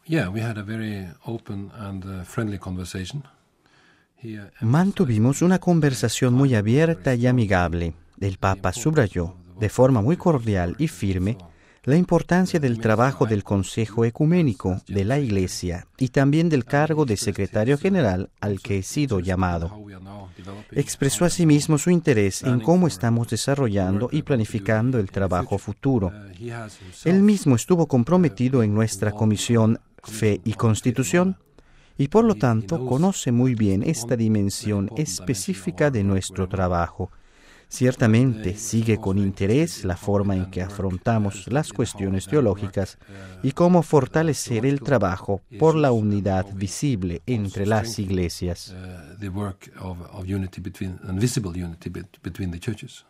Yeah, we had a very open and friendly conversation. Mantuvimos una conversación muy abierta y amigable. El Papa subrayó, de forma muy cordial y firme, la importancia del trabajo del Consejo Ecuménico de la Iglesia y también del cargo de secretario general al que he sido llamado. Expresó asimismo su interés en cómo estamos desarrollando y planificando el trabajo futuro. Él mismo estuvo comprometido en nuestra Comisión Fe y Constitución y por lo tanto conoce muy bien esta dimensión específica de nuestro trabajo. Ciertamente sigue con interés la forma en que afrontamos las cuestiones teológicas y cómo fortalecer el trabajo por la unidad visible entre las iglesias. The work of unity between and visible unity between the churches.